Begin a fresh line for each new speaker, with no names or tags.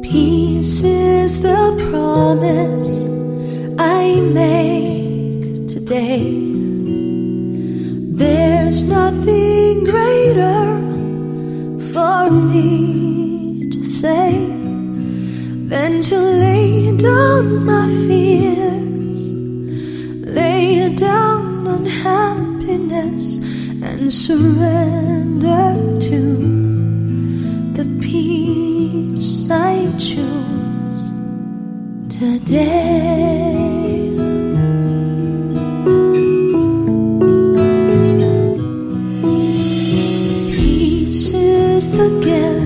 Peace is the promise I make today. There's nothing greater for me to say than to lay down my fears, lay down unhappiness, and surrender to the peace I choose today. Peace is the gift